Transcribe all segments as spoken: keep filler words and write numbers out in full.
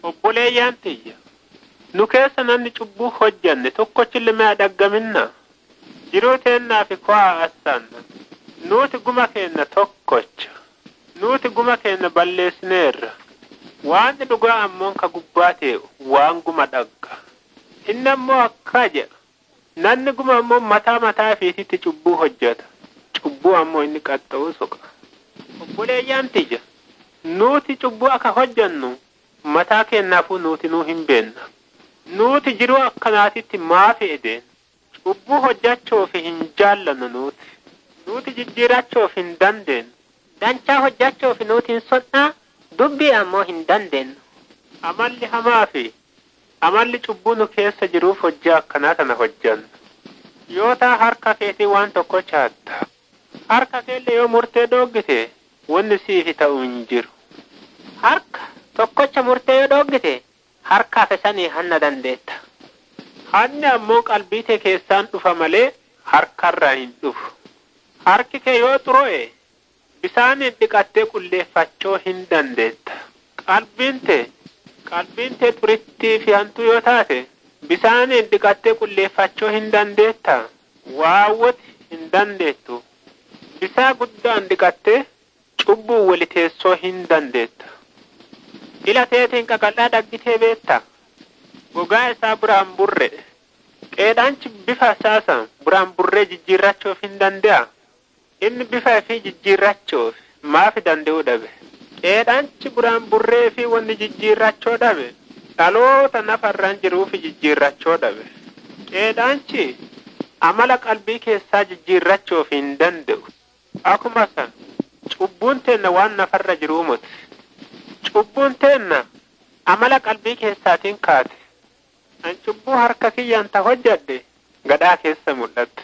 obboleeyyaan tiyya nu keessa namni cubbuu hojjanne tokkochillee mee dhaggaminna jiruu teennaa fi ko'aa assanna nuti guma keenna tokkocha nuti guma keenna balleessineerra waan dhugaa ammoon ka gubbaa ta'e waan guma dhagga inni ammoo akka jedha nanni guma ammoo mataa mataa fiititti cubbuu hojjeta cubbuu ammoo inni qaxxa'uu soqa obboleeyyaan tiyya nuti cubbuu akka hojjannu mataa keennaafuu nuti nuu hin beenna nuti jiruu akkanaatitti maafi edeen cubbuu hojjachoof hin jaallannu nuti nuti jijjiirachoof hin dandeenyu danchaa hojjachoof nuti hin sodhaa dubbii ammoo hin dandeenyu amalli hamaa fi amalli cubbuu nu keessa jiruuf hojjaa akkanaa kana hojjanna yoo taa harka keetii waan tokko chaatta harka keelle yoo murtee dhoggite wanni siifi ta'u hin jiru harka tokkocha murtee yoo dhoggite harkaa fesanii hanna dandeetta hanni ammoo qalbii tee keessaan dhufa malee harkarraa hin dhufu harki kee yoo xuro'e bisaaniin dhiqattee qulleeffachoo hin dandeetta qalbiin tee qalbiin tee xurittii fi hantuu yoo taate bisaaniin dhiqattee qulleeffachoo hin dandeetta waawwati hin dandeettu bisaa guddaan dhiqattee cubbuu wali teessoo hin dandeetta ila teetiin qaqal'aa dhaggitee beetta gogaa isaa buraan burre qeedhaanchi bifa isaasa buraan burree jijjiirrachoof hin danda'a inni bifa fi jijjiirrachoof maafi danda'uu dhabe qeedhaanchi buraan burree fi wanni jijjiirrachoo dhabe dhaloota nafarraan jiruufi jijjiirrachoo dhabe qeedhaanchi amala qalbii keessaa jijjiirrachoof hin danda'u akkuma san cubbuun teenna waan nafarra jiruu muti cubbuun teenna amala qalbii keessaatiin kaate an cubbuu harka kiyyaan ta hojjadde gadhaa keessa mul'atte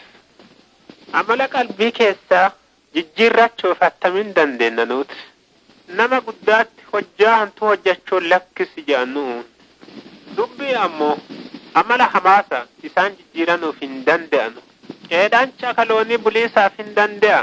amala qalbii keessaa jijjiirrachoof attamiin dandeenya nuti nama guddaatti hojjaa hantu hojjachuun lakkisi jedhannuun dubbii ammoo amala hamaasa isaan jijjiiranuuf hin danda'anu qeedhaancha kaloonii buliisaaf hin danda'a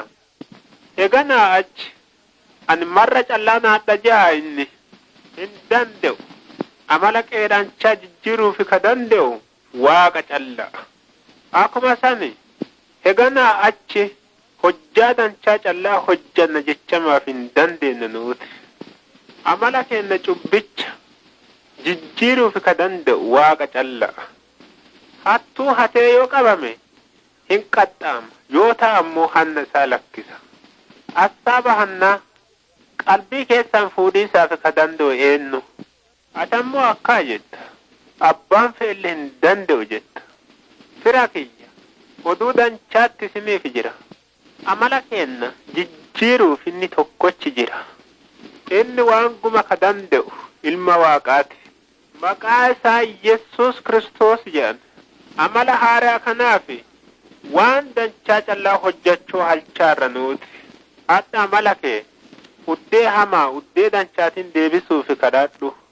eganaa achi ani marra callaa naadha ja'a inni hin danda'u amala qeedhaanchaa jijjiiruuf ka danda'u waaqa callaa akkuma sani eganaa achi hojjaa danchaa callaa hojjanna jechamaaf hin dandeenye nuti amala keenya cubbicha jijjiiruuf ka danda'u waaqa callaa hattuu hatee yoo qabame hin qaxxaama yoo ta'a ammoo hanna isaa lakkisa assaaba hannaa qalbii keessaan fuudhiisaaf ka danda'u eenyu atammoo akkaa jetta abbaan fe'elle hin danda'u jetta fira kiyya oduu danchaatti isiniif jira amala keenya jijjiiruuf inni tokkochi jira inni waan guma ka danda'u ilma waaqaati maqaa isaa Yesuus Kiristoos jedhan amala haaraa kanaaf waan danchaa callaa hojjachuu halchaarra nuti adda amala kee uddee hamaa uddee danchaatiin deebisuuf kadhadhu